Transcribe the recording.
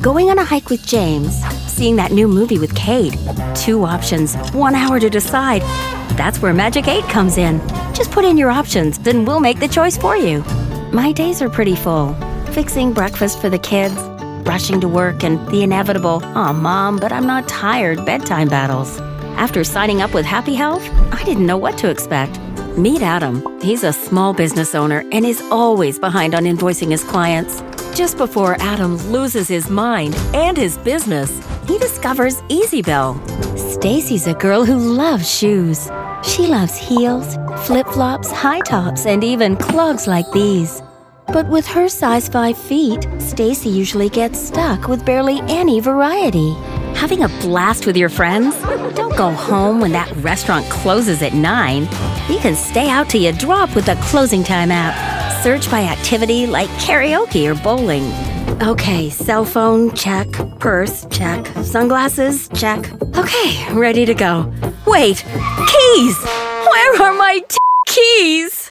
going on a hike with James, seeing that new movie with Kate. 2 options, 1 hour to decide. That's where Magic 8 comes in. Just put in your options, then we'll make the choice for you. My days are pretty full. Fixing breakfast for the kids, rushing to work, and the inevitable, "Aw, Mom, but I'm not tired," bedtime battles. After signing up with Happy Health, I didn't know what to expect. Meet Adam. He's a small business owner and is always behind on invoicing his clients. Just before Adam loses his mind and his business, he discovers Easy Bell. Stacy's a girl who loves shoes. She loves heels, flip-flops, high tops, and even clogs like these. But with her size 5 feet, Stacy usually gets stuck with barely any variety. Having a blast with your friends? Don't go home when that restaurant closes at 9. You can stay out till you drop with the Closing Time app. Search by activity like karaoke or bowling. Okay, cell phone, check. Purse, check. Sunglasses, check. Okay, ready to go. Wait, keys! Where are my keys?